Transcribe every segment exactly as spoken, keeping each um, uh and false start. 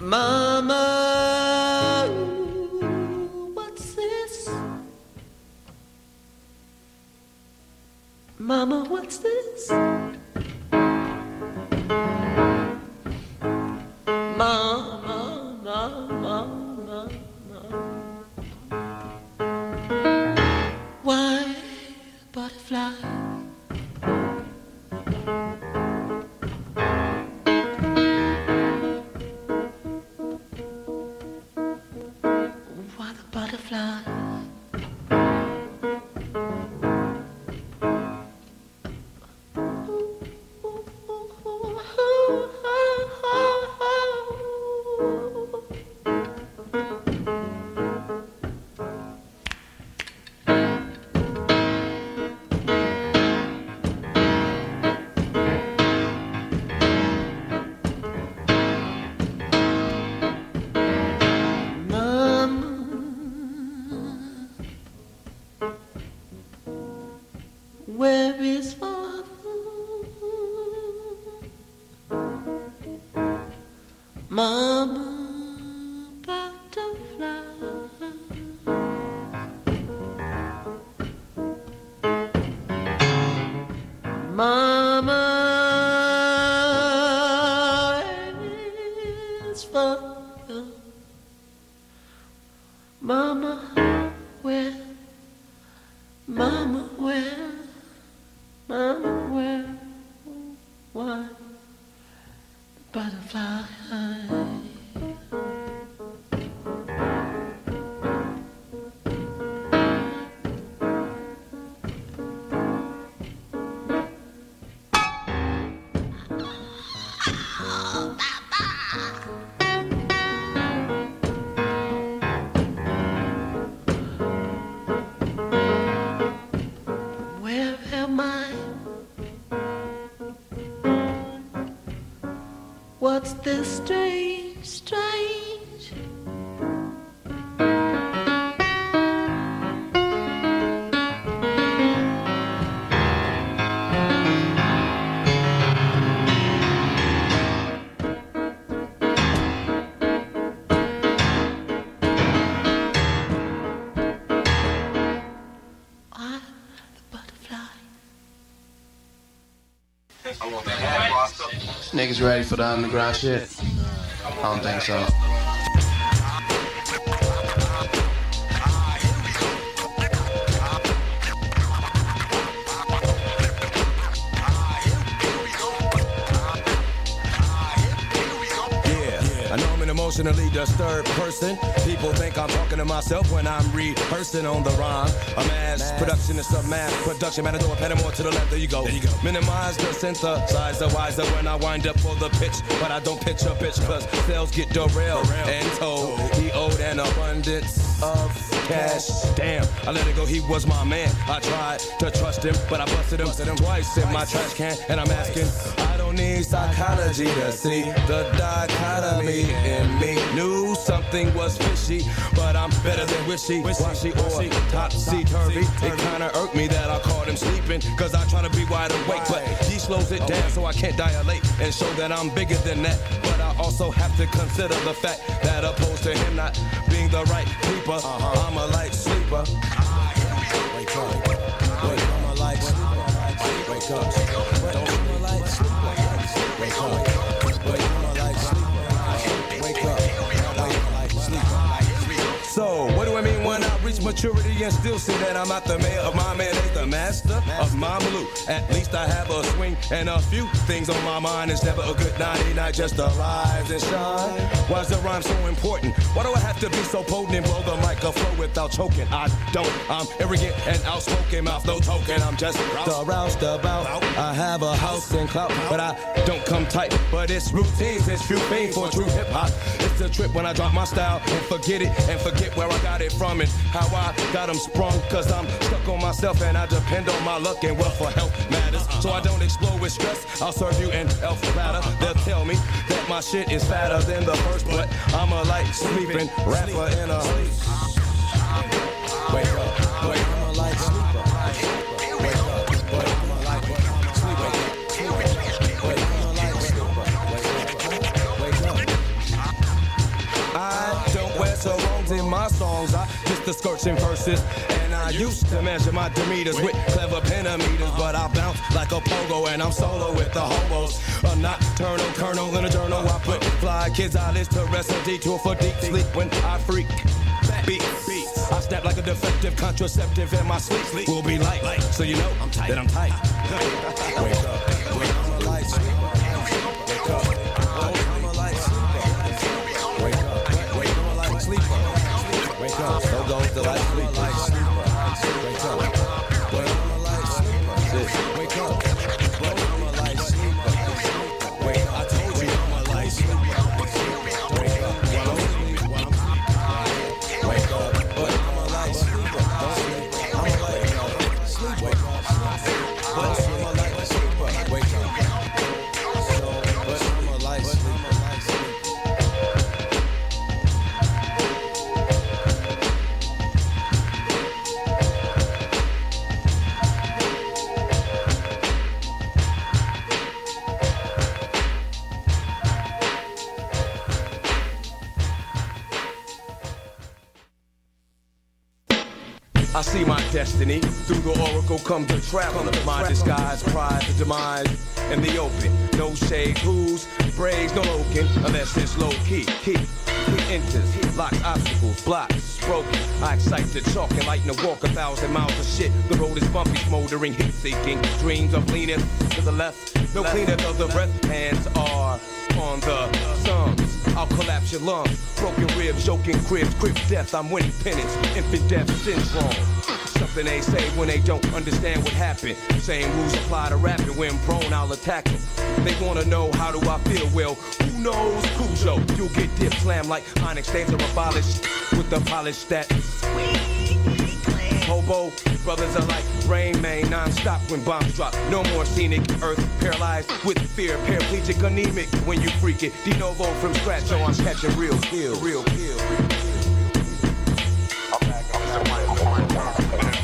Mama, what's this? Mama, what's this? Mama, mama, mama. Why butterfly? Why the butterfly? Where is father? Mama butterfly. Mama is father. Mama where? Mama where? Mama, where, why, the butterfly? Where am I? What's this strange, strange? I, the butterfly. Niggas ready for the underground shit? I don't think so. Emotionally disturbed person. People think I'm talking to myself when I'm rehearsing on the rhyme. A mass, mass. production is some mass production. Matador, pedal more to the left. There you go. There you go. Minimize the synthesizer wiser when I wind up for the pitch, but I don't pitch a bitch cause sales get derailed and told he owed an abundance of cash. Damn, I let it go. He was my man. I tried to trust him, but I busted him, busted him twice in my trash can, and I'm asking. I don't need psychology to see the dichotomy in me. Knew something was fishy, but I'm better than wishy, washy or topsy-turvy. It kinda irked me that I caught him sleeping, cause I try to be wide awake, but he slows it down so I can't dilate and show that I'm bigger than that. But I also have to consider the fact that opposed to him not being the right creeper, I'm a light sleeper. Wake up, wake up, I'm a light sleeper. Wake up, don't I'm a light sleeper. Wake up, wake up, I'm a light sleeper. Wake up, I'm a light sleeper. So, what do I mean when I reach maturity and still see that I'm not the mayor of my man, ain't the master of my Malou? At least I have a swing and a few things on my mind. It's never a good night, not just to rise and shine. Why's the rhyme so important? Why do I have to be so potent and blow the mic a flow without choking? I don't, I'm arrogant and outspoken, mouth no token. I'm just the roustabout. I have a house and clout, but I don't come tight. But it's routines, it's true fame for true hip hop. It's a trip when I drop my style and forget it and forget where I got it from and how I got them sprung. Cause I'm stuck on myself and I depend on my luck and wealth for health matters. So I don't explode with stress. I'll serve you an elf platter. They'll tell me that my shit is fatter than the first, but I'm a light sleeping rapper in a wake up, wake up, I'm a light sleeper. Wake up, wake up, I'm a light sleeper. Wake up, wake up, I'm a light sleeper. Wake up, wake up. songs in my songs. I just the skirting verses. And I used to measure my demeters with clever pentameters. But I bounce like a pogo and I'm solo with the hobos. A nocturnal kernel in a journal. I put fly kids eyelids to rest a detour for deep sleep when I freak. Beat, beats. I snap like a defective contraceptive and my sleep sleep will be light, so you know I'm tight. That I'm tight. Wake up, wake up, I'm a light sleeper. Wake up, I'm a light sleeper. Wake up, wake up, I'm a light sleeper. Wake up, so goes the light sleeper. Wake up, wake up, I'm a light sleeper. Wake up, wake up, I'm a light sleeper. Wake up, I told you I'm a light sleeper. Wake up, while I'm sleeping, while I'm sleeping. Wake up, but I'm a light sleeper. Don't sleep, I'm a light sleeper. Wake up, but I'm a light sleeper. Wake up, so, but I'm a light sleeper. I see my destiny through the oracle come to travel. My disguise, pride, the demise, in the open. No shade, who's braids, no loking, unless it's low key. Key, he enters, locks obstacles, blocks, broken. I excite the chalk and lighten the walk a thousand miles of shit. The road is bumpy, smoldering, heat seeking. Dreams of leaning to the left, no cleaner of the breath. Hands are on the thumbs. I'll collapse your lungs. Broken ribs, joking cribs, crib death. I'm winning penance. Infant death syndrome. Something they say when they don't understand what happened. Same rules apply to rapping. When prone, I'll attack them. They wanna know how do I feel? Well, who knows? Cujo, you'll get dip slammed like onyx. Stains are abolished with the polish that hobo brothers are like Rain Man, non-stop when bombs drop. No more scenic earth, paralyzed with fear, paraplegic, anemic. When you freak it, de novo from scratch, so I'm catching real kill, real kill. I'm back, I'm back, I'm back, I'm back.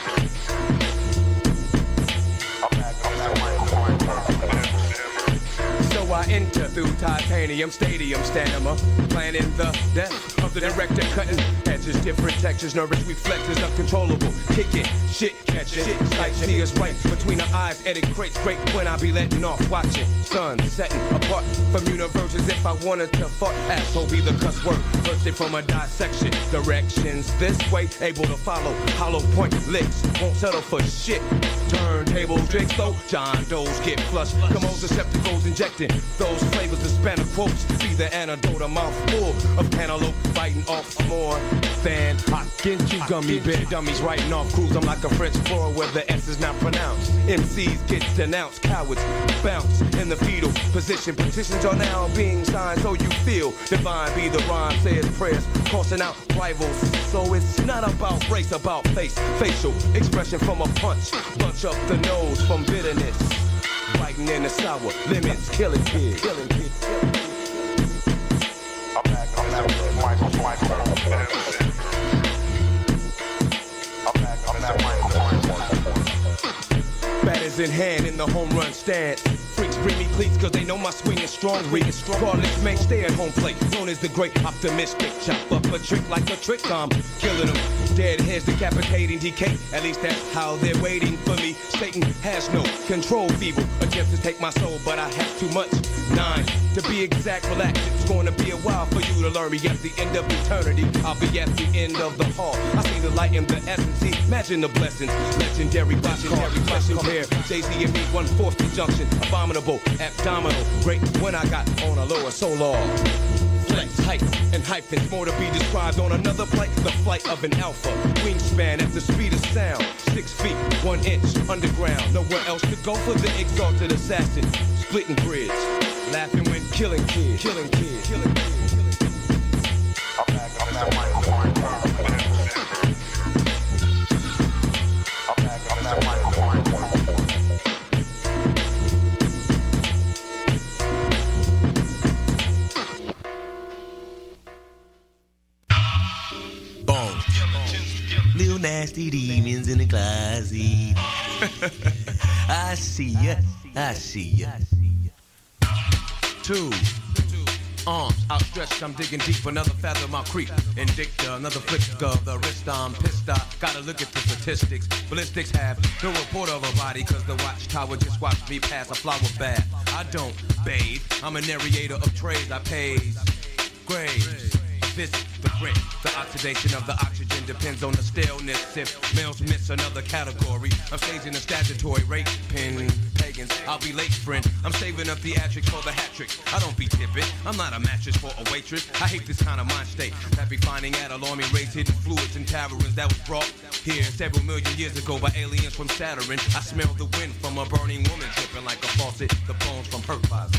So I enter through titanium stadium stamina, planning the death of the director, cutting edges, different textures, nervous reflexes, uncontrollable, kicking, shit catching, shit like see us right between the eyes, edit crates, great when I be letting off, watching sun setting apart from universes. If I wanted to fuck, asshole be the cuss word, bursting from a dissection, directions this way, able to follow, hollow point licks, won't settle for shit, turntables, drinks though, John Doe's get flushed, commos, receptacles injecting, those flavors of Spanish quotes, be the antidote, a mouthful of cantaloupe, biting off more than I get you gummy bear dummies, writing off crews, I'm like a French floor where the S is not pronounced, M Cs get denounced, cowards bounce in the fetal position, petitions are now being signed, so you feel divine, be the rhyme, says prayers, crossing out rivals, so it's not about race, about face, facial expression from a punch, bunch up the nose from bitterness, biting in the sour, limits, killing kids, killing kids, killing kids. I'm back, I'm back, Michael, Michael, I'm back, I'm back, Michael. Batters in hand in the home run stance. Freaks bring me cleats cause they know my swing is strong. Ring is strong. Regardless, man, stay at home plate. Known as the great optimistic. Chop up a trick like a trick. I'm killing them. Dead heads decapitating decay. At least that's how they're waiting for me. Satan has no control. Feeble attempts to take my soul, but I have too much. Nine. To be exact, relax. It's going to be a while for you to learn me. At the end of eternity, I'll be at the end of the hall. I see the light in the essence. See, imagine the blessings. Legendary, legendary, blessing pair. Jay-Z and me, one fourth conjunction. Abominable, abdominal. Great when I got on a lower solar. Flex, height, and hyphens. More to be described on another flight. The flight of an alpha. Wingspan at the speed of sound. Six feet, one inch, underground. Nowhere else to go for the exalted assassin. Splitting grids. Laughing when killing kids. Killing kids. Killing kids. I'm back, I'm back, I'm back, I'm back. I'm back, I'm back, I'm back. Little nasty demons in the closet. I see ya, I see ya. Two, Arms outstretched, I'm digging deep, another fathom I'll creep. Indicta, another flick of the wrist, I'm pissed. I gotta look at the statistics. Ballistics have no report of a body, cause the watchtower just watched me pass a flower bath. I don't bathe, I'm a narrator of trades, I pays graves. Visit the rent. The oxidation of the oxygen depends on the staleness. If males miss another category, I'm staging a statutory rape pin. Pagans, I'll be late, friend. I'm saving up theatrics for the hat trick. I don't be tipping. I'm not a mattress for a waitress. I hate this kind of mind state. That be finding at alarming rates, hidden fluids and taverns that was brought here several million years ago by aliens from Saturn. I smell the wind from a burning woman dripping like a faucet. The bones from her closet.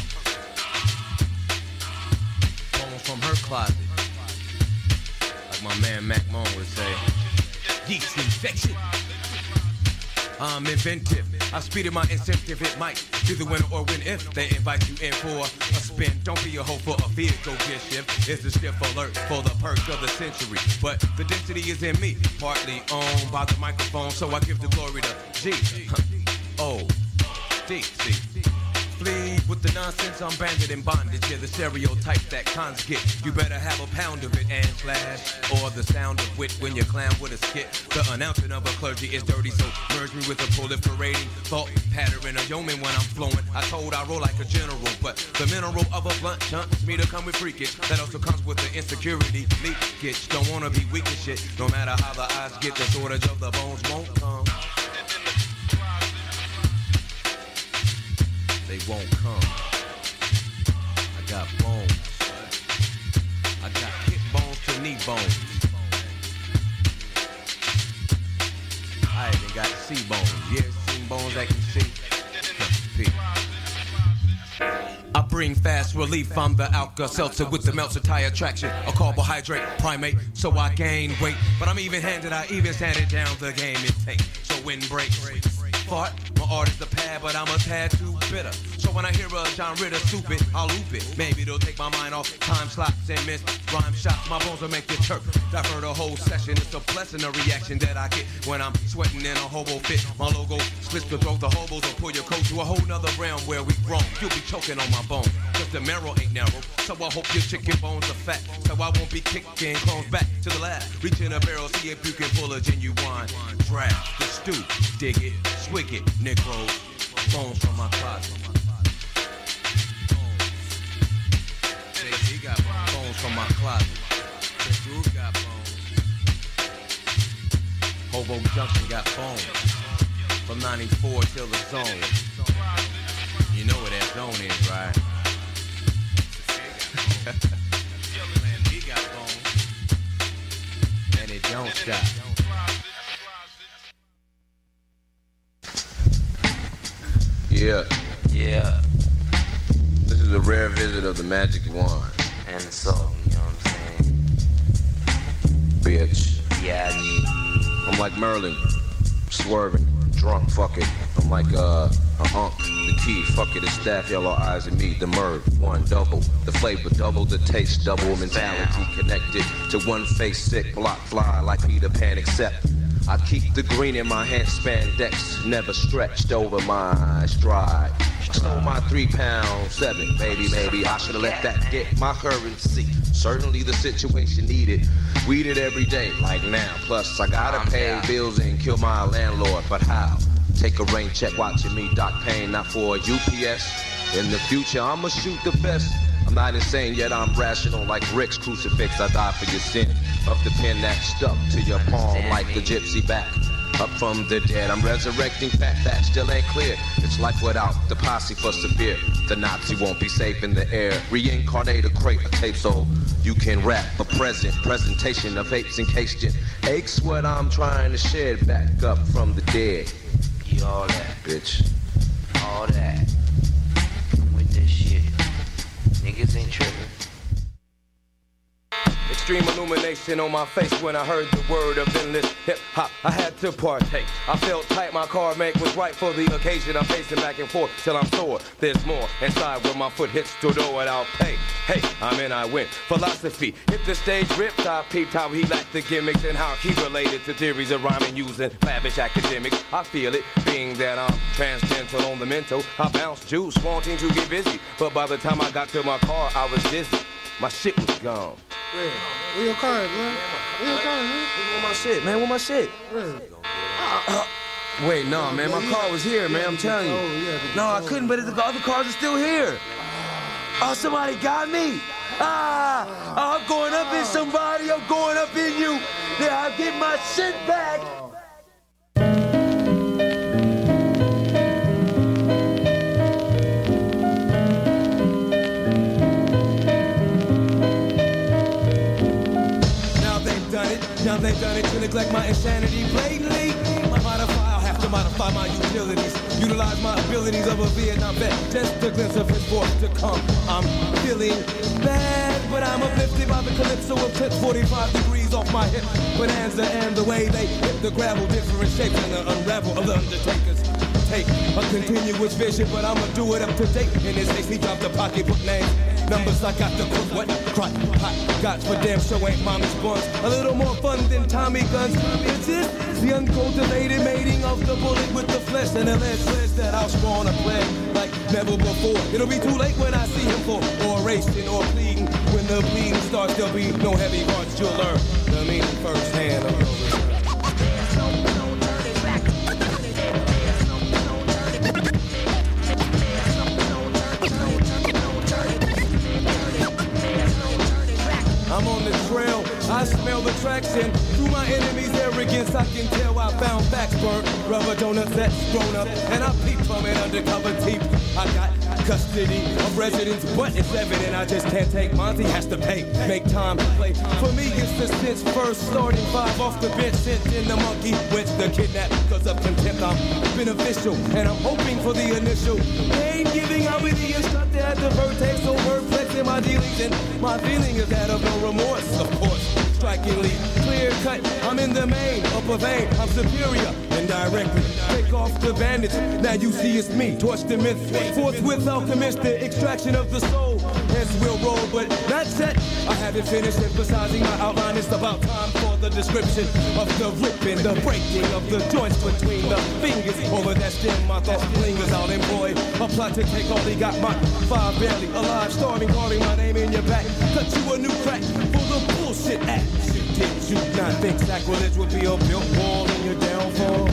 Bones from her closet. My man Mac Moan would say, yeast infection. I'm inventive. I speeded my incentive. It might be the winner or win if they invite you in for a spin. Don't be a hoe for a vehicle gear shift. It's a stiff alert for the perk of the century. But the density is in me, partly owned by the microphone, so I give the glory to G. O. D. C. Flee with the nonsense, I'm banded in bondage. Yeah, the stereotype that cons get. You better have a pound of it and flash. Or the sound of wit when you clown with a skit. The announcing of a clergy is dirty, so merge me with a proliferating thought pattern. A yeoman when I'm flowing. I told I roll like a general, but the mineral of a blunt chunks me to come with freakage. That also comes with the insecurity leakage. Don't wanna be weak as shit. No matter how the eyes get, the shortage of the bones won't come. They won't come. I got bones. I got hip bones to knee bones. I even got C bones. Yeah, seen bones that can see. I bring fast relief. I'm the Alka-Seltzer with the Melter attraction. A carbohydrate primate, so I gain weight. But I'm even-handed. I even handed down the game it takes. So wind breaks. Fart, my art is the pad, but I'm a tad too bitter. So when I hear a John Ritter stupid, I'll loop it. Maybe it'll take my mind off time slots and miss rhyme shots. My bones will make you chirp. I've heard a whole session. It's a blessing, a reaction that I get when I'm sweating in a hobo fit. My logo splits to throw the hobos or pull your coat to a whole nother realm where we roam. You'll be choking on my bone, cause the marrow ain't narrow. So I hope your chicken bones are fat, so I won't be kicking clones back to the lab. Reach in a barrel, see if you can pull a genuine draft. The stew, dig it, swig it, Negroes, bones from my closet. He got bones from my closet. The dude got bones. Hobo Junction got bones. From ninety-four till the zone. You know where that zone is, right? He got bones. And it don't stop. Yeah. Yeah. This is a rare visit of the magic wand. And the soul, you know what I'm saying? Bitch. Yeah. I'm like Merlin. Swerving. Drunk, fuck it. I'm like, uh, a hunk. The key, fuck it. The staff, yellow eyes, and me. The merv. One double. The flavor double. The taste double. Mentality connected to one face sick. Block fly like Peter Pan, except I keep the green in my hand, spandex, never stretched over my stride. I stole my three pound seven, baby, maybe I should've let that get my currency. Certainly the situation needed, weeded every day, like now. Plus I gotta pay bills and kill my landlord, but how? Take a rain check watching me Doc Payne, not for a U P S. In the future I'ma shoot the best. I'm not insane, yet I'm rational like Rick's crucifix. I die for your sin of the pen that stuck to your palm like the gypsy back. Up from the dead, I'm resurrecting fat that still ain't clear. It's life without the posse for severe. The Nazi won't be safe in the air. Reincarnate a crate of tape so you can rap a present presentation of apes encased in aches. What I'm trying to shed back up from the dead. You all that, bitch. All that. I'm with this shit. Niggas ain't tripping. Extreme illumination on my face when I heard the word of endless hip-hop. I had to partake. I felt tight, my car make was right for the occasion. I'm pacing back and forth till I'm sore. There's more inside where my foot hits the door and I'll pay. Hey, I'm in, I win. Philosophy, hit the stage ripped. I peeped how he lacked the gimmicks and how he related to theories of rhyming using lavish academics. I feel it, being that I'm transcendental on the mental. I bounced juice, wanting to get busy. But by the time I got to my car, I was dizzy. my shit was gone. Where? Where your car, man? Where your car, man? Where my shit, man? Where my shit? Where? Uh, wait, no, man, my car was here, man, I'm telling you. No, I couldn't, but the other cars are still here. Oh, somebody got me. Ah, I'm going up in somebody, I'm going up in you. Yeah, I'll get my shit back. Now they've done it, now they've done it to neglect my insanity blatantly. My modify, I'll have to modify my utilities. Utilize my abilities of a Vietnam vet. Just a glimpse of his force to come. I'm feeling bad, but I'm uplifted by the calypso of tips forty-five degrees off my hip. Bonanza and the way they hit the gravel, different shapes and the unravel of the undertakers. Take a continuous vision, but I'ma do it up to date. In this case, he dropped the pocketbook name. Numbers I got to cook, what? Crack, hot, got for damn show ain't mommy's buns. A little more fun than Tommy guns. It's it, the uncultivated mating of the bullet with the flesh and the lead says that I'll spawn a plague like never before. It'll be too late when I see him for or racing or pleading. When the bleeding starts, there'll be no heavy hearts. You'll learn the meaning firsthand of your return. I'm on the trail, I smell the tracks, and through my enemy's arrogance I can tell I found facts burnt, rubber donuts that's grown up, and I peep from an undercover teep. I got custody of residents, but it's evident I just can't take. Monty has to pay, make time to play. For me it's the since first starting five off the bench, sent in the monkey with the kidnap. Cause of contempt I'm beneficial, and I'm hoping for the initial. They ain't giving, I'll be the instructor at the vertex, so word flex in my dealings, and my feeling is that of no remorse, of course. Strikingly clear cut, I'm in the main, upper vein, I'm superior, indirectly. Take off the bandage, now you see it's me, torch the myth. Forthwith I'll commence the extraction of the soul. Hence we'll roll, but not set. I haven't finished emphasizing my outline, it's about time for the description of the ripping, the breaking of the joints between the fingers. Over that stem, my thought lingers, I'll employ a plot to take all he got, my five barely alive, starving, calling my name in your back. Cut you a new crack for the bullshit act. Did you not think sacrilege would be a built wall in your downfall?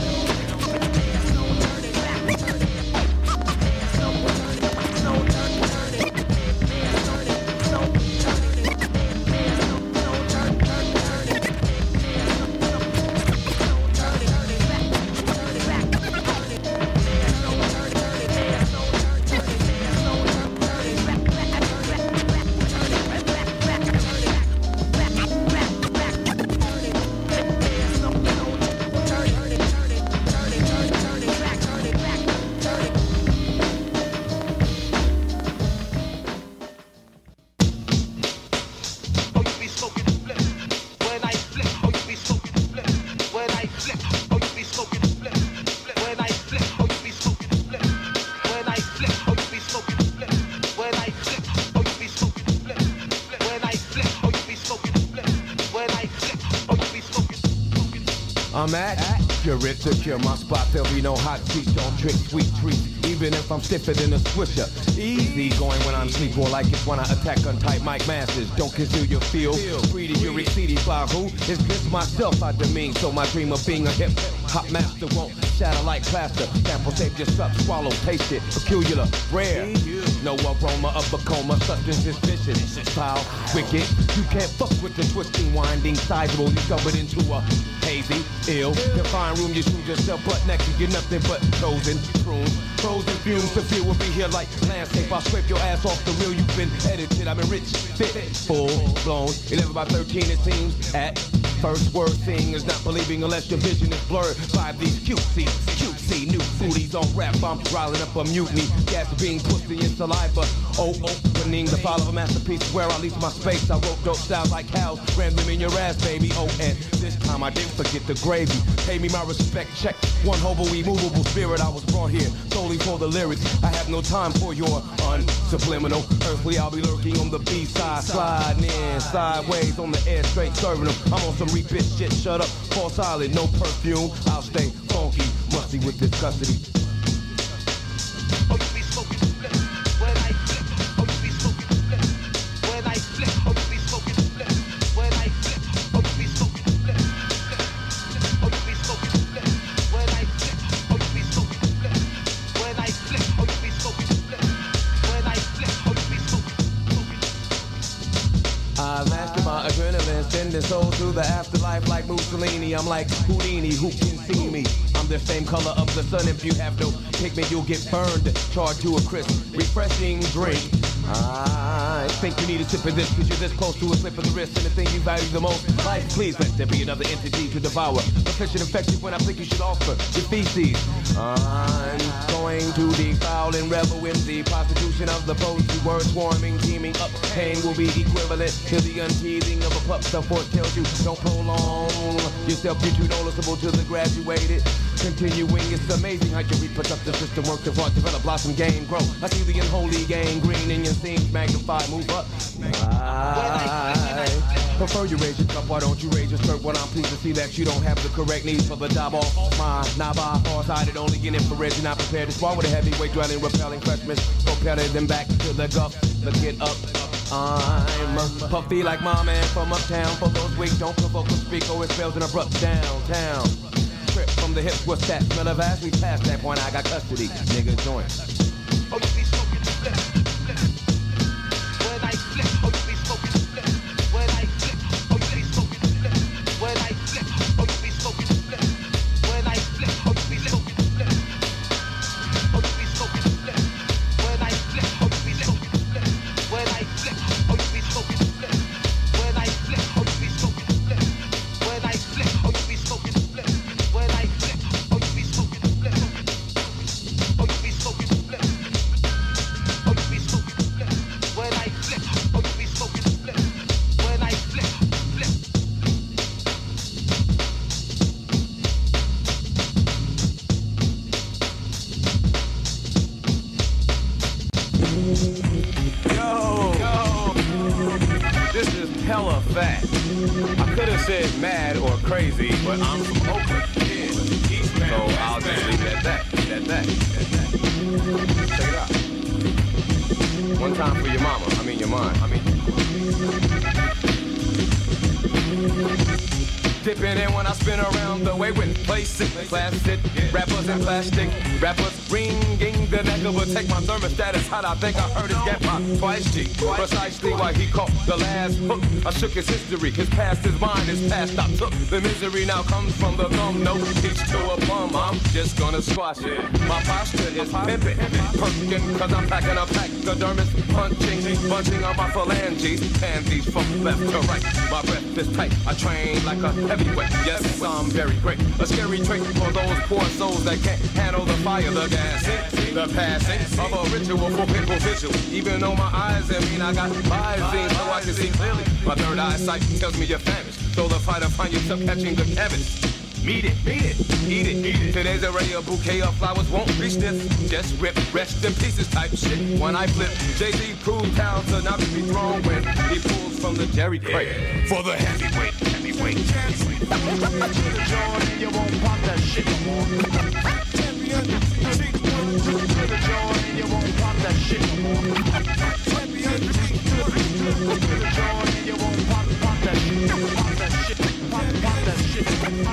I'm at, you're it to kill my spot. There'll be no hot seats, don't trick sweet treats. Even if I'm stiffer than a swisher. Easy going when I'm sleep, more like it's when I attack untight mic masses. Don't conceal your feel. Free to your exceeding by who? It's just myself I demean. So my dream of being a hip hop master won't shatter like plaster. Sample tape just up, swallow, taste it. Peculiar, rare. No aroma of a coma, substance is vicious. Foul, wicked. You can't fuck with the twisting, winding, sizable. You covered into a hazy, ill, confined room. You shoot yourself butt next to you, nothing but chosen prunes. Frozen fumes, the feel will be here like landscape. I'll scrape your ass off the reel. You've been edited. I'm rich, fit, full blown. eleven by thirteen it seems. At first word seeing is not believing unless your vision is blurred by these cutesy, cutesy new foodies on rap. I'm riling up a mutiny. Gas being pussy and saliva. Oh, opening the file of a masterpiece where I leave my space. I wrote dope styles like cows, ran them in your ass, baby. Oh, and this time I didn't forget the gravy. Pay me my respect, check. One hobo, immovable spirit. I was brought here solely for the lyrics. I have no time for your unsubliminal. Earthly, I'll be lurking on the B-side, sliding in sideways on the air, straight serving them. I'm on some repeat shit. Shut up, fall silent, no perfume. I'll stay funky, musty with this custody. Oh, you be smoking split when I flip. Oh, you be smoking split when I flip. I master my adrenaline, sending souls to the afterlife like Mussolini. I'm like Houdini, who can see me? I'm the same color of the sun. If you have no pigment, you'll get burned. Charged to a crisp, refreshing drink. I think you need a sip of this, cause you're this close to a slip of the wrist. And the thing you value the most, life, please let there be another entity to devour. Efficient, effective when I think you should offer your feces. I'm going to defile and revel in the prostitution of the poetry. Words swarming, teaming up. Pain will be equivalent to the unteasing of a pup. The force tells you, don't prolong yourself. You're too noticeable to the graduated. Continuing, it's amazing how your reproductive system works. If art develop, blossom, gain, grow. I see the unholy gangrene in your scenes magnify, move up. I prefer you raise your cup, why don't you raise your skirt? When I'm pleased to see that you don't have the correct needs for the job off my naba, far-sighted, only in infrared. You're not prepared to spar with a heavyweight, dwelling, repelling freshmen. Propelling them back to the guff, the get up. I'm puffy like my man from uptown. For those weak, don't provoke a speak, or it spells an abrupt downtown. Trip from the hips, what's that? Smell of ass, we past that point, I got custody. Nigga, join. Oh, you be smoking flip, flip. When I flip, oh, you be smoking flip. When I flip, oh, you be smoking flip. When I flip, oh, you be smoking flip. When I flip, oh, you be smoking flip. Oh, you be smoking flip. When I flip, oh, you be smoking flip. When I flip, oh, you be smoking flip. When I flip, oh, you be smoking flip. When I flip, oh, you be smoking flip. When I flip, oh, you be smoking flip. Oh, you be smoking flip. Oh, you be smoking flip. When I flip, oh, you be smoking flip. When I flip, flip. Yo, yo, this is hella fat. I could have said mad or crazy, but I'm from Oakland, yeah. So I'll just leave it at that, at that, at that. Check it out. One time for your mama, I mean your mind, I mean. Dipping in when I spin around the way with places, classic rappers and plastic rappers ringing the neck of a take my thermostat is hot. I think I heard his get my twice G. Precisely why he caught the last hook. I shook his history, his past, his mind, his past. I took the misery now comes from the thumb. No teach to a plum. I'm just gonna squash it. My posture is pimping, perking, cause I'm packing a pack. The dermis punching, bunching on my phalanges, panties from left to right. My breath is tight. I train like a heavyweight. Yes, I'm very great. A scary trait for those poor souls that can't handle the fire, the gassing, the passing of a ritual for people visual. Even though my eyes, I mean, I got visine so I can see clearly. My third eyesight tells me you're famished. So the fighter find yourself catching the cabbage. Meet it, meet it, eat it, eat it. Today's array of bouquet of flowers won't reach this. Just rip, rest in pieces type shit. When I flip, Jay-Z proved how to not be thrown when he pulls from the Jerry crate. For the heavyweight, heavyweight, heavyweight. To the joint and you won't pop that shit no more. Champion, to the joint and you won't pop that shit no more. Champion, to the joint and you won't pop, pop that shit, pop that shit, pop, pop that shit,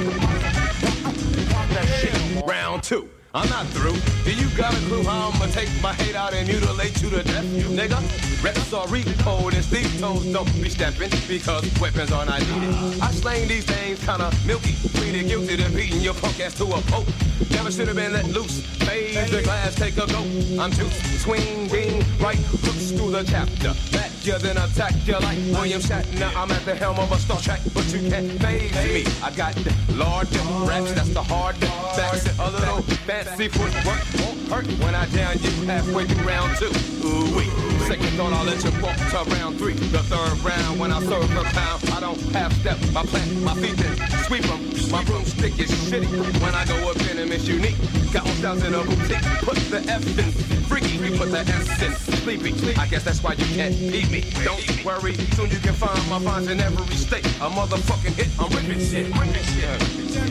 pop, pop that shit. Round two. I'm not through. Do you got a clue how I'ma take my hate out and mutilate you to death, you nigga? Reps are recode and Steve toes don't be stepping because weapons are not needed. I slang these things kinda milky, pleaded guilty to beating your punk ass to a pulp. Never should have been let loose. Phase the glass, take a go. I'm juice, swinging right hooks through the chapter. Back you then attack you like William Shatner. I'm at the helm of a Star Trek, but you can't phase me. I got the Lord raps, that's the hard facts. A little fancy footwork won't hurt when I down you halfway through round two. Ooh wee. Second thought I'll let you walk to round three. The third round when I serve a pound, I don't half step. I plant my feet then sweep them. My broomstick is shitty. When I go up in them, it's unique. Got one styles in a boutique. Put the F in freaky. We put the S in sleepy. I guess that's why you can't beat me. Don't worry, soon you can find my finds in every state. A motherfucking hit. I'm ripping shit. Ripping shit.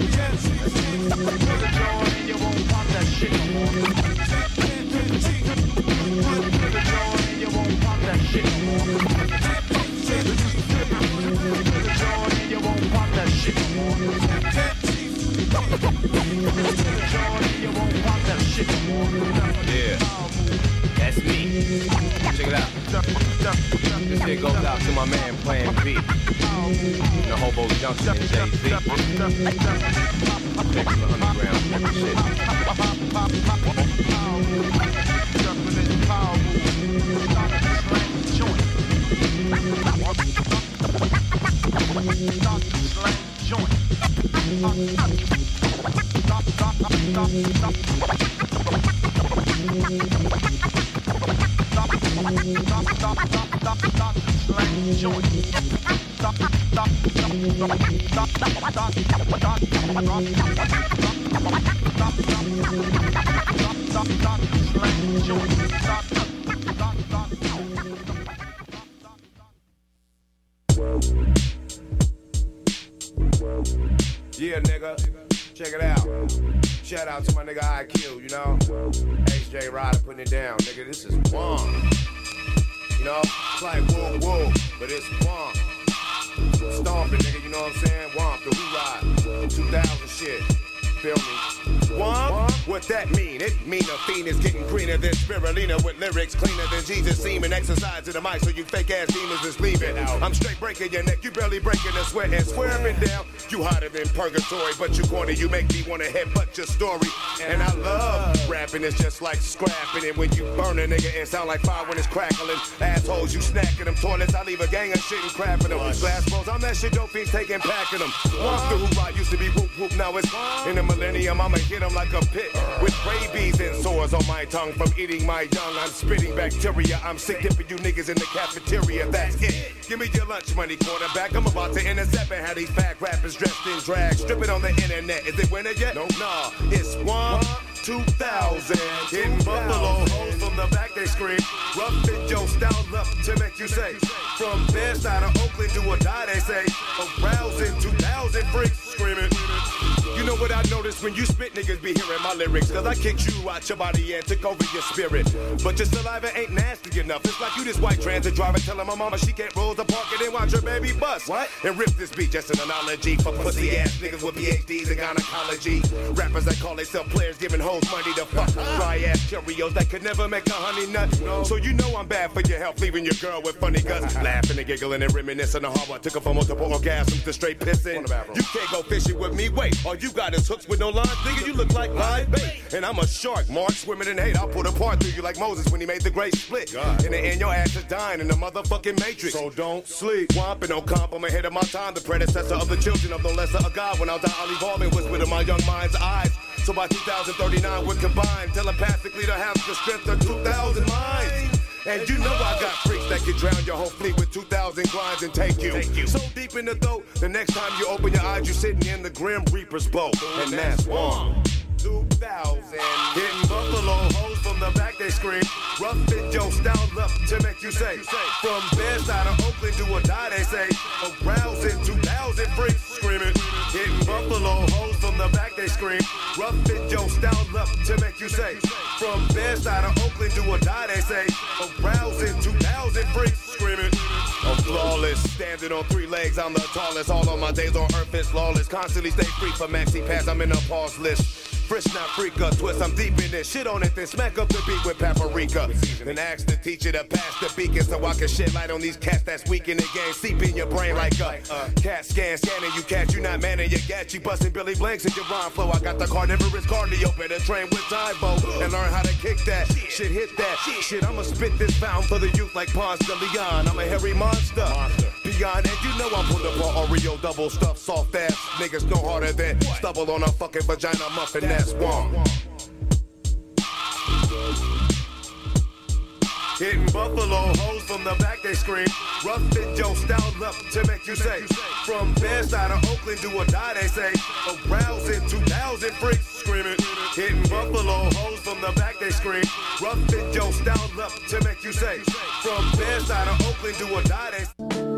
To the joint and you won't pop that shit no more. To the joint and you won't pop that shit no more. To the joint and you won't pop that shit no more. To the joint and you won't pop that shit no more. Yeah. That's me. Check it out. This shit goes out to my man Plan B. The Hobo Junction and Jay-Z. Next to the underground type of shit. Yeah, nigga, check it out. Shout out to my nigga I Q, you know? H J Ryder putting it down, nigga. This is Womp. You know, it's like woo woo, but it's Womp. Stomping, nigga, you know what I'm saying? Womp, the Who Ride, two thousand shit. Feel me? Womp? What that mean? It mean a fiend is getting greener than spirulina with lyrics cleaner than Jesus seeming. Exercise to the mic so you fake ass demons is leaving. I'm straight breaking your neck, you barely breaking a sweat and swearing down. You hotter than purgatory, but you corny, you make me wanna headbutt your story. And I love rapping, it's just like scrapping it. When you burn a nigga, it sound like fire when it's crackling. Assholes, you snacking them toilets, I leave a gang of shit and crapping them. Glass balls, I'm that shit dope fiends taking packing them. Once the Who Ride used to be whoop whoop, now it's in the millennium, I'ma hit them like a pit with rabies and sores on my tongue from eating my young. I'm spitting bacteria, I'm sick dipping you niggas in the cafeteria, that's it. Give me your lunch money, quarterback, I'm about to intercept and have these fat rappers dressed in drag. Strip it on the internet, is it winter yet? No, nah, it's one, two thousand. Hitting Buffalo hoes from the back, they scream. Rough it, yo, style up to make you say. From Bed-Stuy to Oakland, do or die, they say. Arousing two thousand freaks screaming. You know what I noticed when you spit, niggas be hearing my lyrics. Cause I kicked you out your body and took over your spirit. But your saliva ain't nasty enough. It's like you this white transit driver telling my mama she can't roll the park and then watch her baby bust. What? And rip this beat, just an analogy for pussy ass niggas with P H Ds in gynecology. Rappers that call themselves players giving hoes money to fuck. Dry ass Cheerios that could never make a honey nut. So you know I'm bad for your health, leaving your girl with funny guts. Laughing and giggling and reminiscing of how I took her from multiple orgasms to straight pissing. You can't go fishing with me, wait. All you got is hooks with no lines, nigga, you look like live bait. And I'm a shark, Mark, swimming in hate. I'll put a part through you like Moses when he made the great split. God. In the end, your ass is dying in the motherfucking matrix. So don't sleep. Whomping no comp, I'm ahead of my time. The predecessor of the children of the lesser of God. When I'll die, I'll evolve and whisper to my young mind's eyes. So by two thousand thirty-nine, we're combined telepathically to have the strength of two thousand minds. And you know I got freaks that can drown your whole fleet with two thousand grinds and take you. take you. So deep in the throat, the next time you open your eyes, you're sitting in the Grim Reaper's boat. And that's one, two thousand. Hitting Buffalo hoes from the back, they scream. Rough it, yo, style up to make you say. From Bed-Stuy to Oakland, do or die, they say. Arousing two thousand freaks screaming. Hitting Buffalo hoes from the back, they scream. Rough it, yo, style up to make you say. From Bed-Stuy to Oakland, do or die, they say. Arousing two thousand freaks screaming. I'm flawless, standing on three legs, I'm the tallest. All of my days on earth is flawless. Constantly stay free for maxi pass, I'm in a pause list. Fresh, not freaka, twist, I'm deep in this. Shit on it, then smack up the beat with paprika. Then ask the teacher to pass the beacon so I can shed light on these cats that's weak in the game. Seep in your brain like a uh, cat scan, scanning you cat, you not manning your gat. You busting Billy Blanks in your rhyme flow. I got the carnivorous cardio, better train with Tybo and learn how to kick that. Shit, hit that. Shit, I'ma spit this fountain for the youth like Ponce de Leon. I'm a hairy monster. Beyond, and you know I put up on Oreo double stuff, soft ass niggas no harder than stubble on a fucking vagina muffin. That's one. Hitting Buffalo hoes from the back, they scream. Rough it, yo, style up to make you say. From Bed-Stuy to Oakland, do or die, they say. Arousing two thousand freaks screaming. Hitting Buffalo hoes from the back, they scream. Rough it, yo, style up to make you say. From Bed-Stuy to Oakland, do or die, they say.